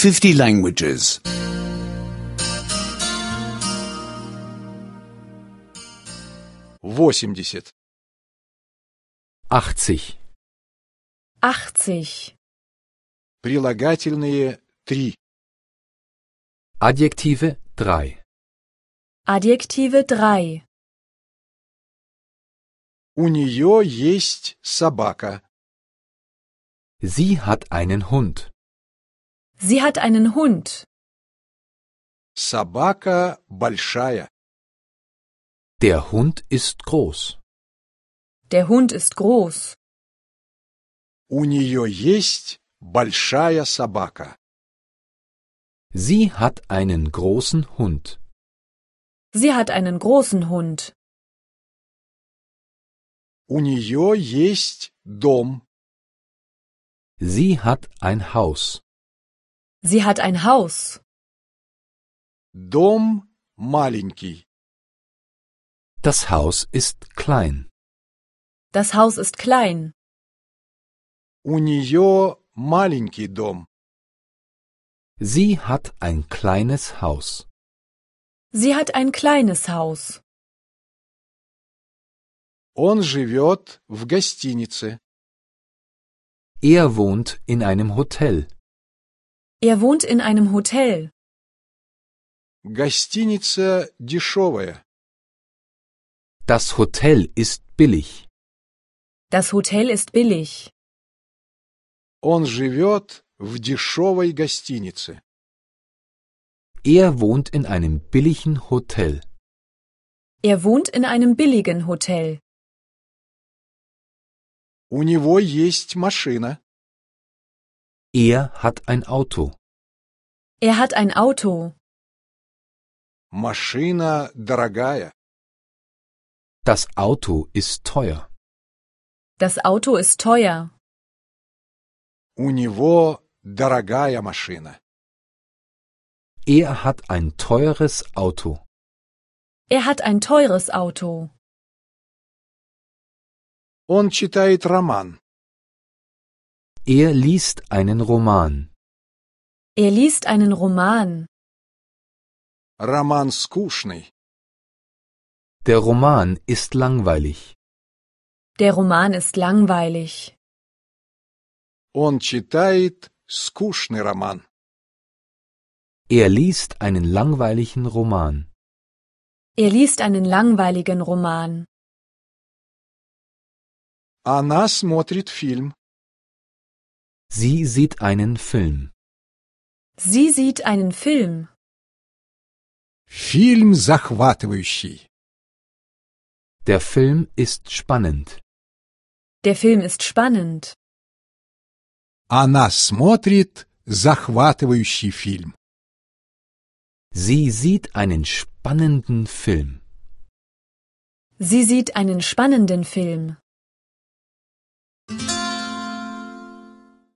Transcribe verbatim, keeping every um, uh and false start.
fifty languages. восемьдесят. achtzig. achtzig. Прилагательные три. Adjektive drei. Adjektive drei. У нее есть собака. Sie hat einen Hund. Sie hat einen Hund. Собака большая. Der Hund ist groß. Der Hund ist groß. У нее есть большая собака. Sie hat einen großen Hund. Sie hat einen großen Hund. У нее есть дом. Sie hat ein Haus. Sie hat ein Haus. Дом маленький. Das Haus ist klein. Das Haus ist klein. У нее маленький дом. Sie hat ein kleines Haus. Sie hat ein kleines Haus. Он живет в гостинице. Er wohnt in einem Hotel. Er wohnt in einem Hotel. Гостиница дешевая. Das Hotel ist billig. Das Hotel ist billig. Он живет в дешевой гостинице. Er wohnt in einem billigen Hotel. Er wohnt in einem billigen Hotel. У него есть машина. Er hat ein Auto. Er hat ein Auto. Машина дорогая. Das Auto ist teuer. Das Auto ist teuer. У него дорогая машина. Er hat ein teures Auto. Er hat ein teures Auto. Он читает роман. Er liest einen Roman. Er liest einen Roman. Роман скучный. Der Roman ist langweilig. Der Roman ist langweilig. Он читает скучный роман. Er liest einen langweiligen Roman. Er liest einen langweiligen Roman. Она смотрит фильм. Sie sieht einen Film. Sie sieht einen Film. Фильм захватывающий. Der Film ist spannend. Der Film ist spannend. Она смотрит захватывающий фильм. Sie sieht einen spannenden Film. Sie sieht einen spannenden Film.